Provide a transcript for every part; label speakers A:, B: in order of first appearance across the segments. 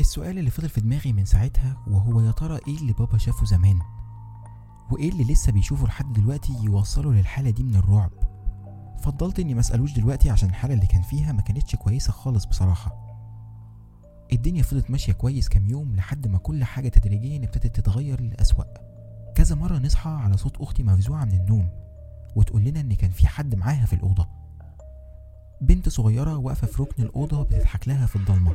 A: السؤال اللي فضل في دماغي من ساعتها وهو يا ترى ايه اللي بابا شافه زمان وايه اللي لسه بيشوفه لحد دلوقتي يوصله للحالة دي من الرعب. فضلت اني ما اسألوش دلوقتي عشان الحالة اللي كان فيها ما كانتش كويسة خالص بصراحة. الدنيا فضلت ماشية كويس كام يوم لحد ما كل حاجة تدريجيا ابتدت تتغير للأسوأ. كذا مرة نصحى على صوت اختي مفزوعة من النوم وتقول لنا ان كان في حد معاها في الأوضة، بنت صغيرة واقفة في ركن الأوضة بتضحك لها في الضلمة،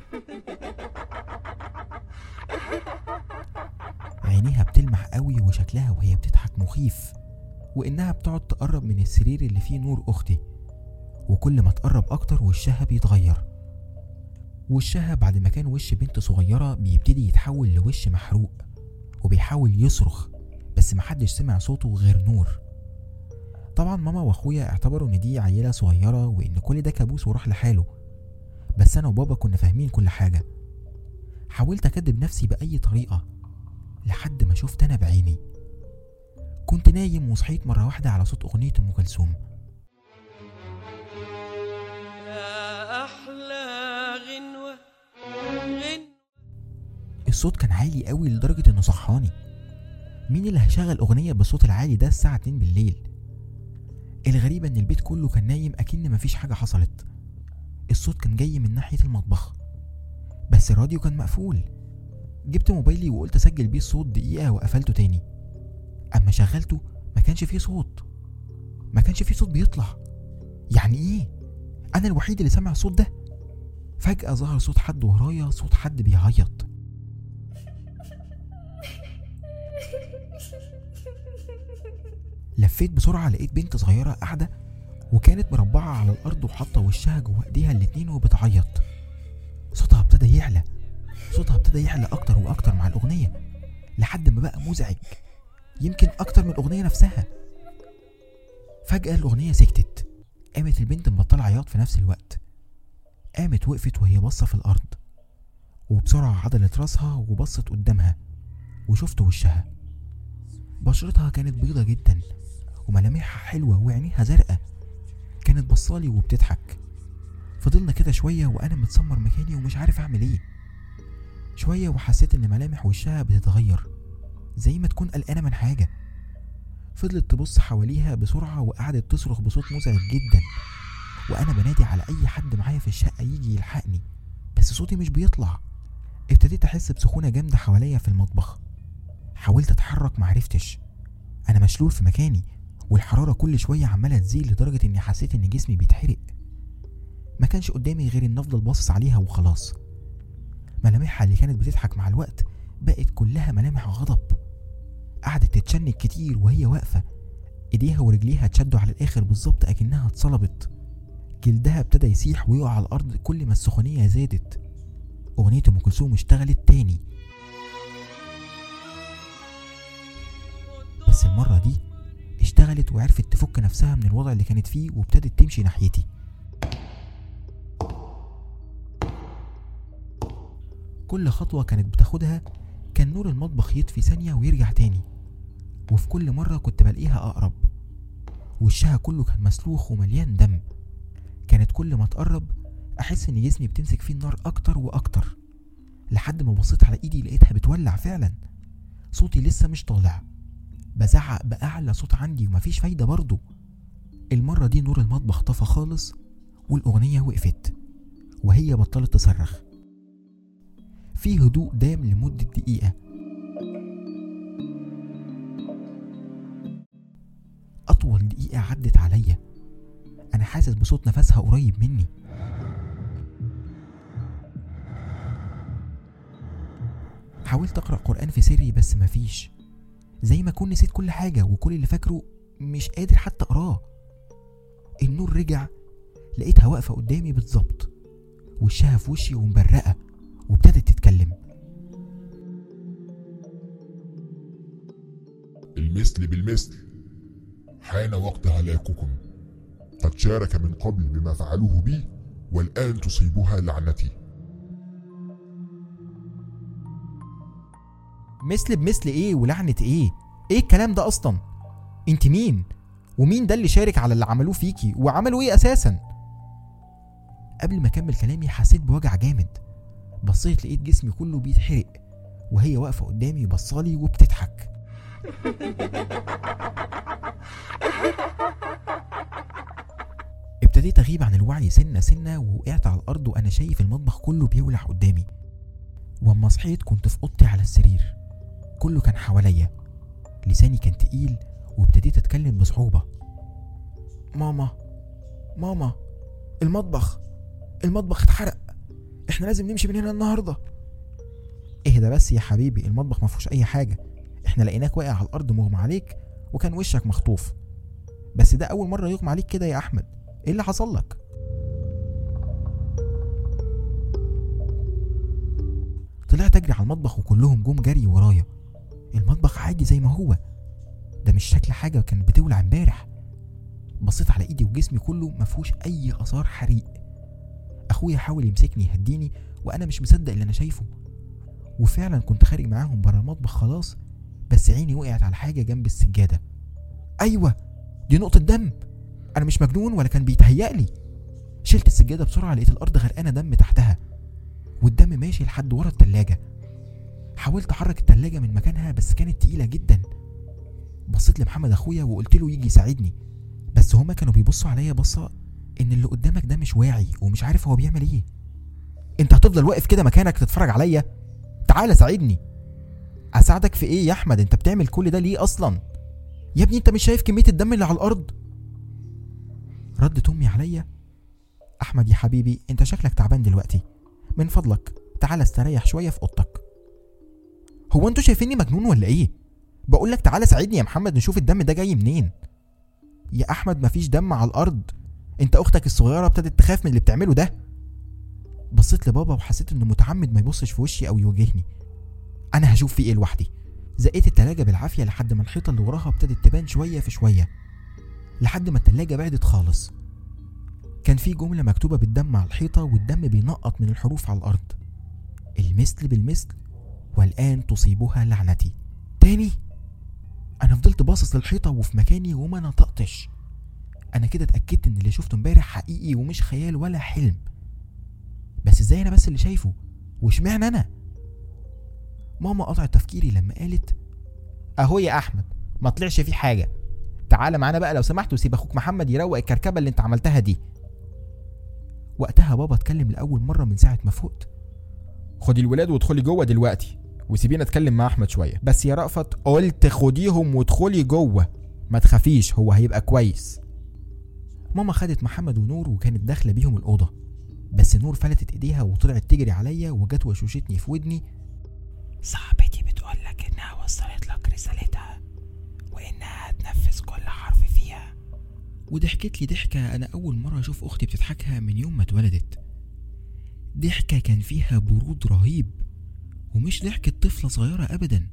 A: عينيها بتلمع قوي وشكلها وهي بتضحك مخيف، وإنها بتقعد تقرب من السرير اللي فيه نور أختي، وكل ما تقرب أكتر وشها بيتغير. وشها بعد ما كان وش بنت صغيرة بيبتدي يتحول لوش محروق وبيحاول يصرخ بس محدش سمع صوته غير نور. طبعا ماما واخويا اعتبروا ان دي عيلة صغيرة وان كل ده كابوس وراح لحاله، بس انا وبابا كنا فاهمين كل حاجة. حاولت اكدب نفسي بأي طريقة لحد ما شفت انا بعيني. كنت نايم وصحيت مرة واحدة على صوت اغنية ام كلثوم.
B: يا احلى غنوة
A: الصوت كان عالي قوي لدرجة انه صحاني. مين اللي هيشغل اغنية بالصوت العالي ده الساعة 2 بالليل؟ الغريب ان البيت كله كان نايم اكن مفيش حاجة حصلت. الصوت كان جاي من ناحية المطبخ بس الراديو كان مقفول. جبت موبايلي وقلت اسجل بيه الصوت دقيقة وقفلته تاني. اما شغلته ما كانش فيه صوت بيطلع. يعني ايه؟ انا الوحيد اللي سمع الصوت ده؟ فجأة ظهر صوت حد ورايا، صوت حد بيعيط. لفيت بسرعة لقيت بنت صغيرة قاعدة وكانت مربعة على الأرض وحاطة وشها جوه ايديها الاتنين وبتعيط. صوتها ابتدى يعلى أكتر وأكتر مع الأغنية لحد ما بقى مزعج، يمكن أكتر من الأغنية نفسها. فجأة الأغنية سكتت. قامت البنت مبطلة عياط في نفس الوقت. قامت وقفت وهي باصة في الأرض وبسرعة عدلت راسها وبصت قدامها وشفت وشها. بشرتها كانت بيضة جدا وملامحها حلوة وعينيها زرقاء. كانت بصالي وبتضحك. فضلنا كده شوية وأنا متسمر مكاني ومش عارف أعمل إيه. شوية وحسيت إن ملامح وشها بتتغير زي ما تكون قلقانة من حاجة. فضلت تبص حواليها بسرعة وقعدت تصرخ بصوت مزعج جدا، وأنا بنادي على أي حد معايا في الشقة يجي يلحقني بس صوتي مش بيطلع. ابتديت أحس بسخونة جامدة حواليا في المطبخ. حاولت أتحرك معرفتش. أنا مشلول في مكاني والحرارة كل شوية عمالة تزيد لدرجة إني حسيت إن جسمي بيتحرق. ما كانش قدامي غير إن أفضل باصص عليها وخلاص. ملامحها اللي كانت بتضحك مع الوقت بقت كلها ملامح غضب. قعدت تتشنج كتير وهي واقفة، ايديها ورجليها اتشدوا على الاخر بالظبط اكنها اتصلبت. جلدها ابتدى يسيح ويقع على الارض كل ما السخونية زادت. اغنية ام كلثوم اشتغلت تاني بس المرة دي اشتغلت وعرفت تفك نفسها من الوضع اللي كانت فيه وابتدت تمشي ناحيتي. كل خطوة كانت بتاخدها كان نور المطبخ يطفي ثانية ويرجع تاني، وفي كل مرة كنت بلاقيها أقرب. وشها كله كان مسلوخ ومليان دم. كانت كل ما تقرب أحس إن جسمي بتمسك فيه النار أكتر وأكتر، لحد ما بصيت على إيدي لقيتها بتولع فعلا. صوتي لسه مش طالع، بزعق بأعلى صوت عندي ومفيش فايدة برضو. المرة دي نور المطبخ طفى خالص والأغنية وقفت وهي بطلت تصرخ. في هدوء دام لمدة دقيقة. أطول دقيقة عدت عليا. أنا حاسس بصوت نفسها قريب مني. حاولت أقرأ قرآن في سري بس مفيش، زي ما كنت نسيت كل حاجة وكل اللي فاكره مش قادر حتى أقراه. النور رجع، لقيتها واقفة قدامي بالظبط، وشها في وشي ومبرقة وابتدت تتكلم.
C: المثل بالمثل، حان وقت هلاككم. قد شارك من قبل بما فعلوه بي والآن تصيبها لعنتي.
A: مثل بمثل ايه ولعنة ايه؟ ايه الكلام ده اصلا؟ انت مين؟ ومين ده اللي شارك على اللي عملوه فيكي؟ وعملوا ايه اساسا؟ قبل ما اكمل كلامي حسيت بوجع جامد. بصيت لقيت جسمي كله بيتحرق وهي واقفة قدامي بصالي وبتضحك. ابتديت أغيب عن الوعي سنة سنة ووقعت على الأرض وأنا شايف المطبخ كله بيولع قدامي. واما صحيت كنت في أوضتي على السرير، كله كان حواليا، لساني كان تقيل وابتديت أتكلم بصعوبة. ماما ماما، المطبخ اتحرق، احنا لازم نمشي من هنا النهارده. اهدى بس يا حبيبي، المطبخ ما فيهوش اي حاجه، احنا لقيناك واقع على الارض مغمى عليك وكان وشك مخطوف، بس ده اول مره يغمى عليك كده يا احمد، ايه اللي حصل لك؟ طلعت اجري على المطبخ وكلهم جم جري ورايا. المطبخ عادي زي ما هو، ده مش شكل حاجه كانت بتولع امبارح. بصيت على ايدي وجسمي كله ما فيهوش اي اثار حريق. اخويا حاول يمسكني يهديني وانا مش مصدق اللي انا شايفه، وفعلا كنت خارج معاهم بره المطبخ خلاص، بس عيني وقعت على حاجه جنب السجاده. ايوه دي نقطه دم، انا مش مجنون ولا كان بيتهيألي. شلت السجاده بسرعه لقيت الارض غرقانه دم تحتها، والدم ماشي لحد ورا التلاجة. حاولت احرك التلاجة من مكانها بس كانت تقيله جدا. بصيت لمحمد اخويا وقلت له يجي يساعدني، بس هما كانوا بيبصوا عليا بصه ان اللي قدامك ده مش واعي ومش عارف هو بيعمل ايه. انت هتفضل واقف كده مكانك تتفرج عليا؟ تعال ساعدني. اساعدك في ايه يا احمد؟ انت بتعمل كل ده ليه اصلا؟ يا ابني انت مش شايف كميه الدم اللي على الارض؟ ردت امي عليا. احمد يا حبيبي انت شكلك تعبان دلوقتي، من فضلك تعال استريح شويه في اوضتك. هو انتوا شايفيني مجنون ولا ايه؟ بقول لك تعال ساعدني يا محمد نشوف الدم ده جاي منين. يا احمد مفيش دم على الارض، انت اختك الصغيره ابتدت تخاف من اللي بتعمله ده. بصيت لبابا وحسيت انه متعمد ما يبصش في وشي او يواجهني. انا هشوف في ايه لوحدي. زقيت التلاجة بالعافيه لحد ما الحيطه اللي وراها ابتدت تبان شويه في شويه، لحد ما التلاجة بعدت خالص. كان في جمله مكتوبه بالدم على الحيطه والدم بينقط من الحروف على الارض: المثل بالمثل والان تصيبها لعنتي. تاني انا فضلت باصص للحيطه وفي مكاني وما نطقتش. انا كده اتاكدت ان اللي شفته امبارح حقيقي ومش خيال ولا حلم. بس ازاي انا بس اللي شايفه؟ واشمعنى انا؟ ماما قطعت تفكيري لما قالت: اهو يا احمد ما طلعش فيه حاجه، تعال معانا بقى لو سمحت وسيب اخوك محمد يروق الكركبه اللي انت عملتها دي. وقتها بابا اتكلم لاول مره من ساعه ما فقت: خدي الولاد وادخلي جوه دلوقتي وسيبينا اتكلم مع احمد شويه. بس يا رأفت قلت خديهم وادخلي جوه، ما تخافيش هو هيبقى كويس. ماما خدت محمد ونور وكانت داخله بيهم الاوضه، بس نور فلتت ايديها وطلعت تجري عليا وجت وشوشتني في ودني: صاحبتي بتقولك انها وصلت لك رسالتها وانها هتنفذ كل حرف فيها. وضحكت لي ضحكه انا اول مره اشوف اختي بتضحكها من يوم ما اتولدت. ضحكه كان فيها برود رهيب ومش ضحكه طفله صغيره ابدا.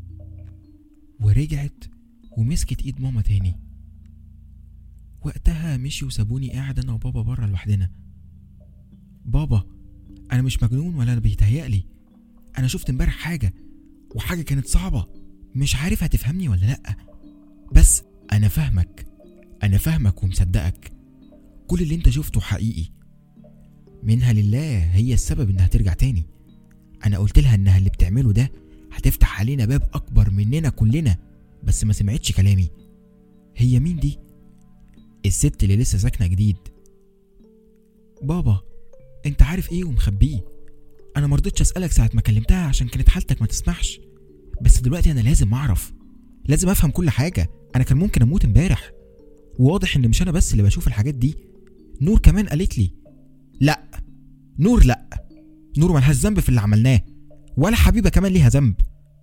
A: ورجعت ومسكت ايد ماما تاني. وقتها مشي وسابوني قاعد انا وبابا بره لوحدنا. بابا انا مش مجنون ولا انا بيتهيألي، انا شفت امبارح حاجه وحاجه كانت صعبه، مش عارف هتفهمني ولا لا، بس انا فاهمك ومصدقك. كل اللي انت شفته حقيقي، منها لله هي السبب انها ترجع تاني. انا قلت لها انها اللي بتعمله ده هتفتح علينا باب اكبر مننا كلنا، بس ما سمعتش كلامي. هي مين دي؟ الست اللي لسه ساكنه جديد. بابا انت عارف ايه ومخبيه؟ انا مرضتش اسالك ساعه ما كلمتها عشان كانت حالتك ما تسمحش، بس دلوقتي انا لازم اعرف، لازم افهم كل حاجه. انا كان ممكن اموت امبارح، وواضح ان مش انا بس اللي بشوف الحاجات دي. نور كمان قالت لي لا، نور مالهاش ذنب في اللي عملناه، ولا حبيبه كمان ليها ذنب.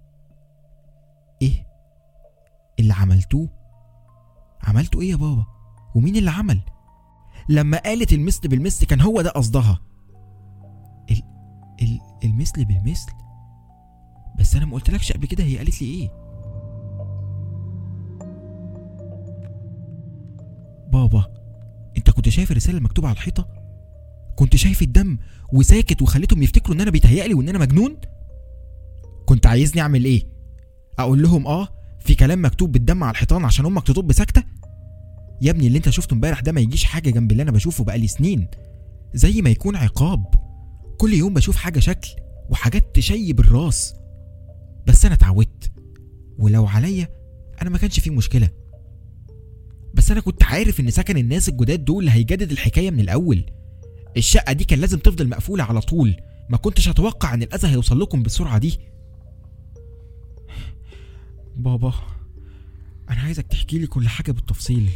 A: ايه اللي عملتوه ايه يا بابا؟ ومين اللي عمل؟ لما قالت المثل بالمثل كان هو ده قصدها. المثل بالمثل؟ بس انا ما قلتلكش قبل كده هي قالت لي ايه؟ بابا انت كنت شايف الرساله المكتوبه على الحيطه؟ كنت شايف الدم وساكت وخليتهم يفتكروا ان انا بيتهيألي وان انا مجنون؟ كنت عايزني اعمل ايه؟ اقول لهم في كلام مكتوب بالدم على الحيطان عشان امك تطب ساكته؟ يا ابني اللي انت شفته امبارح ده ما يجيش حاجه جنب اللي انا بشوفه بقالي سنين، زي ما يكون عقاب. كل يوم بشوف حاجة شكل وحاجات تشيب الراس، بس أنا اتعودت، ولو عليا أنا ما كانش فيه مشكلة. بس أنا كنت عارف إن سكن الناس الجداد دول هيجدد الحكاية من الأول. الشقة دي كان لازم تفضل مقفولة على طول، ما كنتش أتوقع إن الأذى هيوصل لكم بالسرعة دي. بابا أنا عايزك تحكي لي كل حاجة بالتفصيل.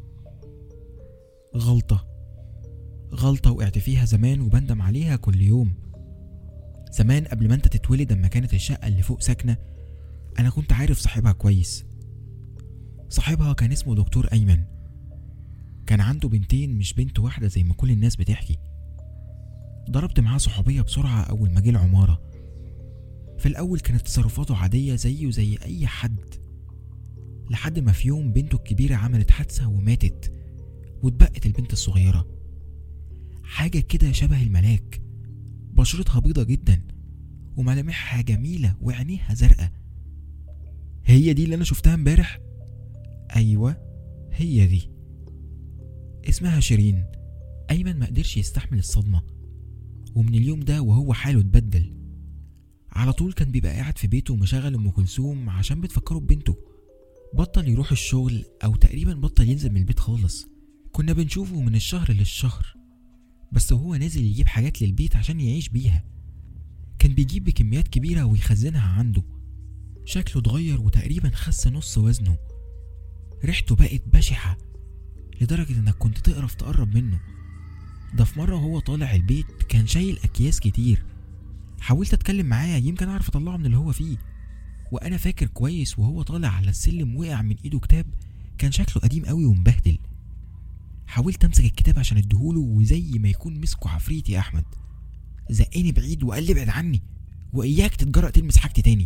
A: غلطة وقعت فيها زمان وبندم عليها كل يوم. زمان قبل ما انت تتولد، لما كانت الشقة اللي فوق ساكنة، أنا كنت عارف صاحبها كويس. صاحبها كان اسمه دكتور أيمن، كان عنده بنتين مش بنت واحدة زي ما كل الناس بتحكي. ضربت معاه صحوبية بسرعة أول ما جه العمارة. في الأول كانت تصرفاته عادية زيه زي أي حد، لحد ما في يوم بنته الكبيرة عملت حادثة وماتت، واتبقت البنت الصغيرة، حاجة كده شبه الملاك، بشرتها بيضة جدا وملامحها جميلة وعينيها زرقاء. هي دي اللي أنا شفتها امبارح؟ أيوة هي دي، اسمها شيرين. أيمن ما قدرش يستحمل الصدمة، ومن اليوم ده وهو حاله اتبدل. على طول كان بيبقى قاعد في بيته مشغل أم كلثوم عشان بتفكره ببنته. بطل يروح الشغل، أو تقريبا بطل ينزل من البيت خالص. كنا بنشوفه من الشهر للشهر، بس هو نازل يجيب حاجات للبيت عشان يعيش بيها. كان بيجيب بكميات كبيرة ويخزنها عنده. شكله اتغير وتقريبا خس نص وزنه. ريحته بقت بشعة لدرجة انك كنت تقرف تقرب منه. ده في مرة وهو طالع البيت كان شايل أكياس كتير. حاولت اتكلم معاه يمكن اعرف اطلعه من اللي هو فيه، وانا فاكر كويس وهو طالع على السلم وقع من ايده كتاب كان شكله قديم قوي ومبهدل. حاولت امسك الكتاب عشان اديهوله، وزي ما يكون مسكه عفريت يا احمد، زقني بعيد وقال لي ابعد عني واياك تتجرأ تلمس حاجتي تاني.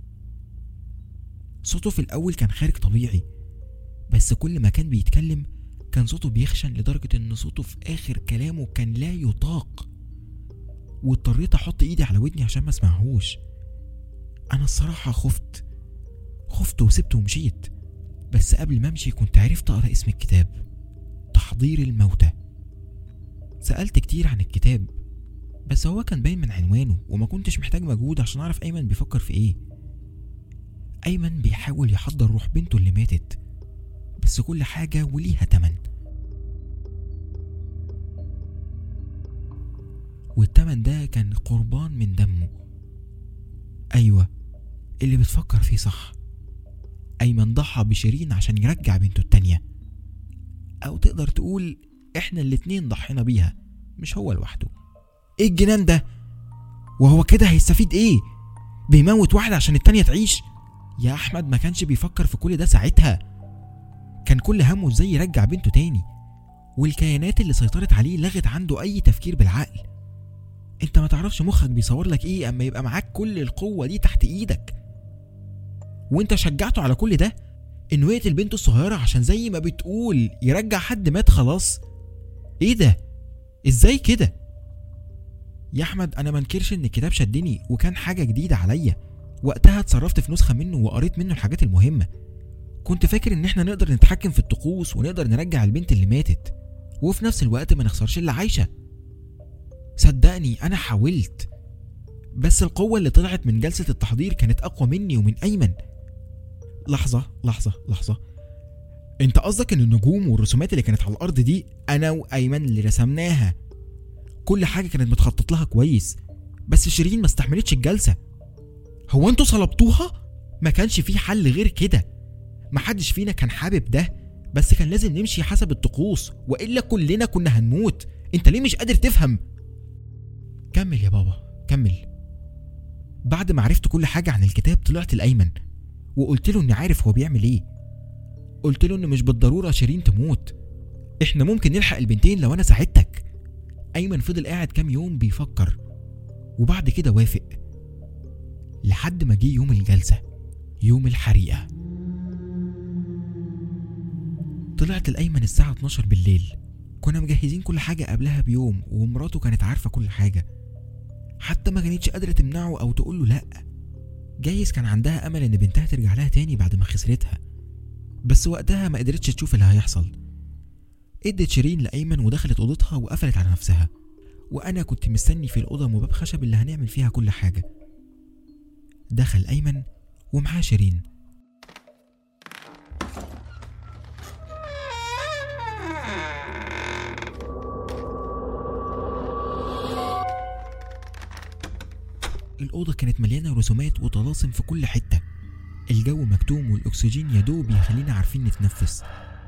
A: صوته في الاول كان خارج طبيعي، بس كل ما كان بيتكلم كان صوته بيخشن لدرجة ان صوته في اخر كلامه كان لا يطاق، واضطريت احط ايدي على ودني عشان ما اسمعهوش. انا الصراحة خفت وسبته ومشيت. بس قبل ما امشي كنت عرفت اقرا اسم الكتاب، تحضير الموتى. سألت كتير عن الكتاب، بس هو كان باين من عنوانه وما كنتش محتاج مجهود عشان اعرف ايمن بيفكر في ايه. ايمن بيحاول يحضر روح بنته اللي ماتت، بس كل حاجة وليها تمن، والتمن ده كان قربان من دمه. ايوه اللي بتفكر فيه صح، ايمن ضحى بشيرين عشان يرجع بنته التانية، او تقدر تقول احنا الاتنين ضحينا بيها مش هو لوحده. ايه الجنان ده؟ وهو كده هيستفيد ايه؟ بيموت واحدة عشان التانية تعيش؟ يا احمد ما كانش بيفكر في كل ده ساعتها، كان كل همه ازاي يرجع بنته تاني، والكيانات اللي سيطرت عليه لغت عنده اي تفكير بالعقل. انت ما تعرفش مخك بيصور لك ايه اما يبقى معاك كل القوة دي تحت ايدك، وانت شجعته على كل ده انه يقتل بنته الصغيرة عشان زي ما بتقول يرجع حد مات خلاص. ايه ده؟ ازاي كده؟ يا احمد انا منكرش ان الكتاب شدني وكان حاجة جديدة عليا. وقتها اتصرفت في نسخة منه وقريت منه الحاجات المهمة. كنت فاكر ان احنا نقدر نتحكم في الطقوس ونقدر نرجع البنت اللي ماتت، وفي نفس الوقت ما نخسرش اللي عايشة. صدقني انا حاولت، بس القوة اللي طلعت من جلسة التحضير كانت اقوى مني ومن ايمن. لحظة، انت قصدك ان النجوم والرسومات اللي كانت على الارض دي انا وايمن اللي رسمناها؟ كل حاجة كانت متخطط لها كويس، بس شيرين ما استحملتش الجلسة. هو انتوا صلبتوها؟ ما كانش في حل غير كده. محدش فينا كان حابب ده، بس كان لازم نمشي حسب الطقوس وإلا كلنا كنا هنموت. انت ليه مش قادر تفهم؟ كمل يا بابا كمل. بعد ما عرفت كل حاجة عن الكتاب طلعت لأيمن وقلت له اني عارف هو بيعمل ايه. قلت له ان مش بالضرورة شيرين تموت، احنا ممكن نلحق البنتين لو انا ساعدتك. ايمن فضل قاعد كام يوم بيفكر، وبعد كده وافق، لحد ما جه يوم الجلسة، يوم الحريقة. طلعت لأيمن الساعة 12 بالليل. كنا مجهزين كل حاجة قبلها بيوم، ومراته كانت عارفة كل حاجة، حتى ما كانتش قادرة تمنعه أو تقوله لأ. جايز كان عندها أمل إن بنتها ترجع لها تاني بعد ما خسرتها، بس وقتها ما قدرتش تشوف اللي هيحصل. ادت شيرين لأيمن ودخلت أوضتها وقفلت على نفسها، وأنا كنت مستني في الأوضة مباب خشب اللي هنعمل فيها كل حاجة. دخل أيمن ومعاه شيرين. الأوضة كانت مليانة رسومات وطلاسم في كل حتة، الجو مكتوم والأكسجين يدوب يخلينا عارفين نتنفس.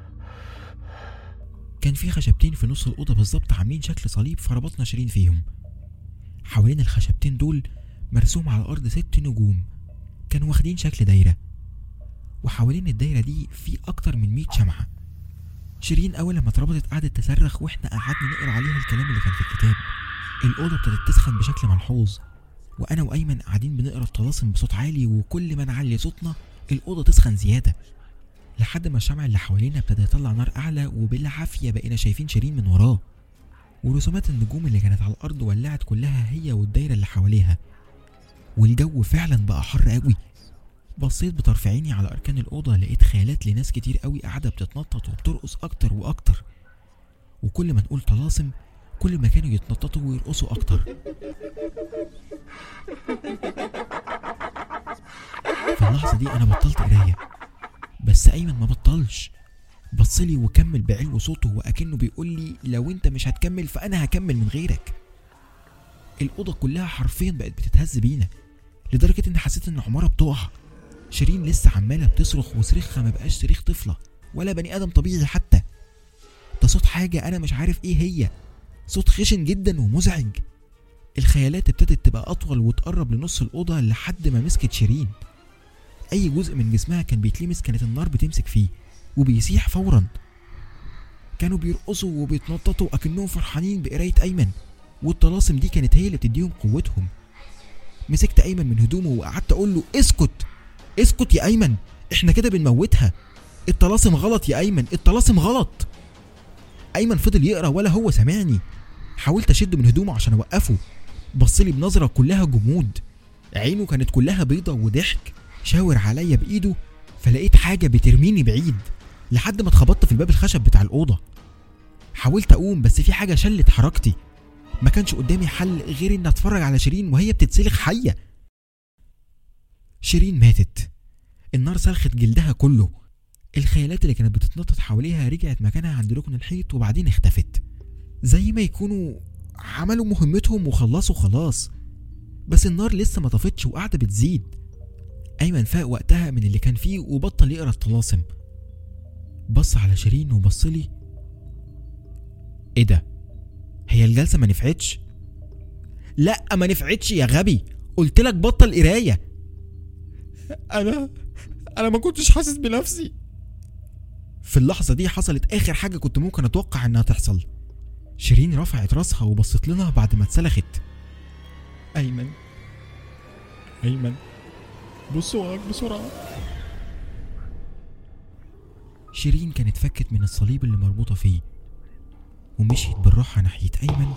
A: كان في خشبتين في نص الأوضة بالظبط عاملين شكل صليب، فربطنا شيرين فيهم. حوالين الخشبتين دول مرسوم على الأرض 6 نجوم كانوا واخدين شكل دايرة، وحوالين الدايرة دي في أكتر من 100 شمعة. شيرين أول لما اتربطت قعدت تصرخ، وإحنا قعدنا نقرا عليها الكلام اللي كان في الكتاب. الأوضة ابتدت تسخن بشكل ملحوظ، وأنا وأيمن قاعدين بنقرا الطلاسم بصوت عالي، وكل ما نعلي صوتنا الأوضة تسخن زيادة، لحد ما الشمع اللي حوالينا ابتدى يطلع نار أعلى، وبالعافية بقينا شايفين شيرين من وراه. ورسومات النجوم اللي كانت على الأرض ولعت كلها هي والدايرة اللي حواليها، والجو فعلا بقى حر قوي. بصيت بطرف عيني على أركان الأوضة، لقيت خيالات لناس كتير قوي قاعدة بتتنطط وبترقص أكتر وأكتر، وكل ما نقول طلاسم كل ما كانوا يتنططوا ويرقصوا أكتر. في اللحظة دي أنا بطلت قراية، بس أيمن ما بطلش، بصلي وكمل بعلو صوته وأكنه بيقول لي لو أنت مش هتكمل فأنا هكمل من غيرك. الأوضة كلها حرفيا بقت بتتهز بينا، لدرجة إن حسيت إن عمارة بتقع. شيرين لسه عمالة بتصرخ، وصريخها ما بقاش صريخ طفلة ولا بني آدم طبيعي حتى، ده صوت حاجة أنا مش عارف إيه هي، صوت خشن جدا ومزعج. الخيالات ابتدت تبقى أطول وتقرب لنص الأوضة لحد ما مسكت شيرين. أي جزء من جسمها كان بيتلمس كانت النار بتمسك فيه وبيسيح فورا. كانوا بيرقصوا وبيتنططوا أكنهم فرحانين بقراية أيمن، والطلاسم دي كانت هي اللي بتديهم قوتهم. مسكت أيمن من هدومه وقعدت أقول له اسكت اسكت يا أيمن، احنا كده بنموتها، الطلاسم غلط يا أيمن، الطلاسم غلط. أيمن فضل يقرأ ولا هو سامعني. حاولت أشد من هدومه عشان أوقفه، بصلي بنظرة كلها جمود، عينه كانت كلها بيضة وضحك، شاور عليا بإيده، فلقيت حاجة بترميني بعيد لحد ما اتخبطت في الباب الخشب بتاع الأوضة. حاولت أقوم بس في حاجة شلت حركتي، ما كانش قدامي حل غير إن أتفرج على شيرين وهي بتتسلخ حية. شيرين ماتت، النار سلخت جلدها كله، الخيالات اللي كانت بتتنطط حواليها رجعت مكانها عند ركن الحيط وبعدين اختفت، زي ما يكونوا عملوا مهمتهم وخلصوا خلاص. بس النار لسه ما طفتش وقاعدة بتزيد. أيمن فاق وقتها من اللي كان فيه وبطل يقرا الطلاسم، بص على شيرين وبصلي، ايه ده؟ هي الجلسة ما نفعتش؟ لا ما نفعتش يا غبي، قلتلك بطل قراية. انا ما كنتش حاسس بنفسي. في اللحظة دي حصلت اخر حاجة كنت ممكن اتوقع انها تحصل. شيرين رفعت راسها وبصت لنا بعد ما اتسلخت. ايمن بص وراك بسرعة. شيرين كانت فكت من الصليب اللي مربوطة فيه ومشيت بالراحة ناحية أيمن،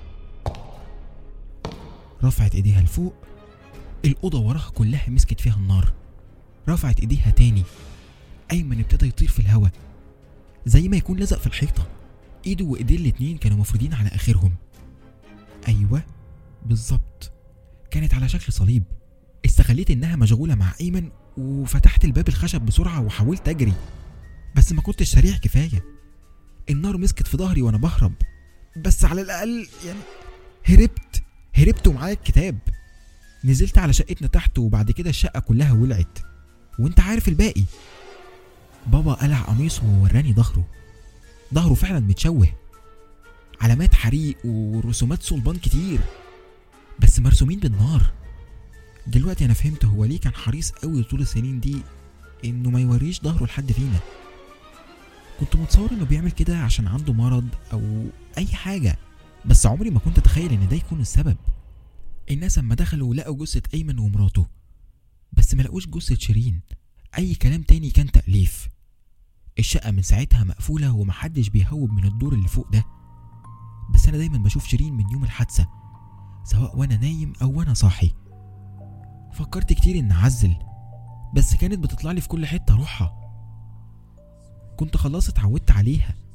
A: رفعت ايديها لفوق، الأوضة وراها كلها مسكت فيها النار. رفعت ايديها تاني، أيمن ابتدى يطير في الهوا زي ما يكون لزق في الحيطة، ايده وايديه الاتنين كانوا مفرودين على آخرهم. أيوة بالظبط، كانت على شكل صليب. استغليت انها مشغولة مع أيمن وفتحت الباب الخشب بسرعة وحاولت أجري، بس ما كنتش سريع كفاية. النار مسكت في ظهري وانا بهرب، بس على الأقل يعني هربت ومعايا الكتاب. نزلت على شقتنا تحت، وبعد كده الشقة كلها ولعت وانت عارف الباقي. بابا قلع قميصه ووراني ظهره فعلا متشوه، علامات حريق ورسومات صلبان كتير بس مرسومين بالنار. دلوقتي انا فهمت هو ليه كان حريص قوي طول السنين دي انه ما يوريش ظهره لحد فينا. كنت متصور انه بيعمل كده عشان عنده مرض او اي حاجة، بس عمري ما كنت اتخيل ان ده يكون السبب. الناس اما دخلوا لقوا جثة أيمن ومراته، بس ما لقوش جثة شيرين. اي كلام تاني كان تأليف. الشقة من ساعتها مقفولة ومحدش بيهوب من الدور اللي فوق ده، بس انا دايما بشوف شيرين من يوم الحادثة، سواء وانا نايم او وانا صاحي. فكرت كتير ان اعزل، بس كانت بتطلع لي في كل حتة روحها. كنت خلاص اتعودت عليها،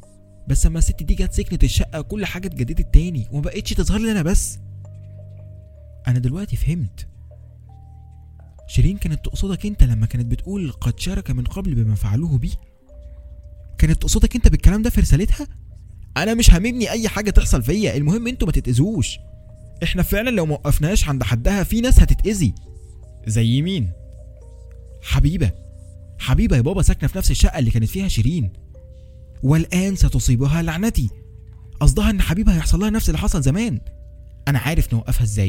A: بس اما الست دي جت سكنت الشقه كل حاجه اتجددت تاني وما بقتش تظهر لي انا بس. انا دلوقتي فهمت. شيرين كانت تقصدك انت لما كانت بتقول قد شارك من قبل بما فعلوه بيه؟ كانت تقصدك انت بالكلام ده في رسالتها؟ انا مش هاممني اي حاجه تحصل فيا، المهم انتوا ما تتاذوش. احنا فعلا لو موقفناش عند حدها في ناس هتتاذي. زي مين؟ حبيبه يا بابا، ساكنه في نفس الشقه اللي كانت فيها شيرين، والان ستصيبها لعنتي. قصدها ان حبيبه هيحصل لها نفس اللي حصل زمان. انا عارف نوقفها ازاي.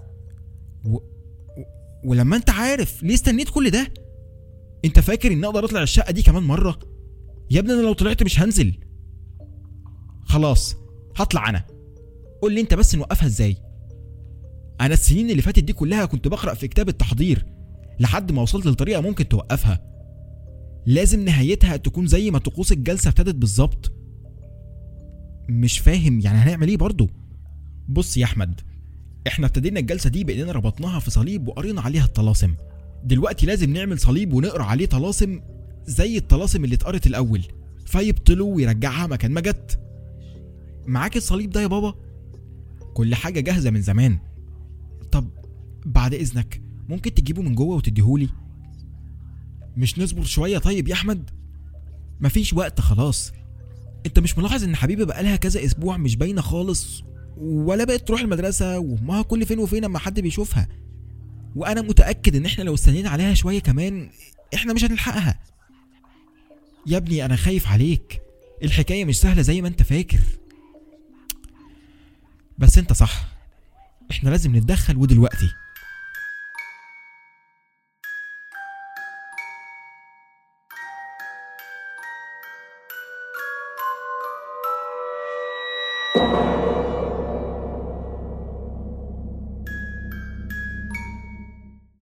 A: ولما انت عارف ليه استنيت كل ده؟ انت فاكر ان اقدر اطلع الشقه دي كمان مره؟ يا ابني انا لو طلعت مش هنزل. خلاص هطلع انا، قول لي انت بس نوقفها ازاي. انا السنين اللي فاتت دي كلها كنت بقرا في كتاب التحضير لحد ما وصلت لطريقه ممكن توقفها. لازم نهايتها تكون زي ما طقوس الجلسه ابتدت بالظبط. مش فاهم يعني هنعمل ايه برضو؟ بص يا احمد، احنا ابتدينا الجلسه دي باننا ربطناها في صليب وقرينا عليها الطلاسم. دلوقتي لازم نعمل صليب ونقرا عليه طلاسم زي الطلاسم اللي اتقرت الاول فيبطله ويرجعها مكان ما جت. معاك الصليب ده يا بابا؟ كل حاجه جاهزه من زمان. طب بعد اذنك ممكن تجيبه من جوه وتديهولي؟ مش نصبر شويه طيب يا احمد؟ مفيش وقت خلاص. انت مش ملاحظ ان حبيبه بقالها كذا اسبوع مش باينه خالص، ولا بقت تروح المدرسه، وامها كل فين وفين اما حد بيشوفها، وانا متاكد ان احنا لو استنينا عليها شويه كمان احنا مش هنلحقها. يا ابني انا خايف عليك، الحكايه مش سهله زي ما انت فاكر. بس انت صح، احنا لازم نتدخل ودلوقتي.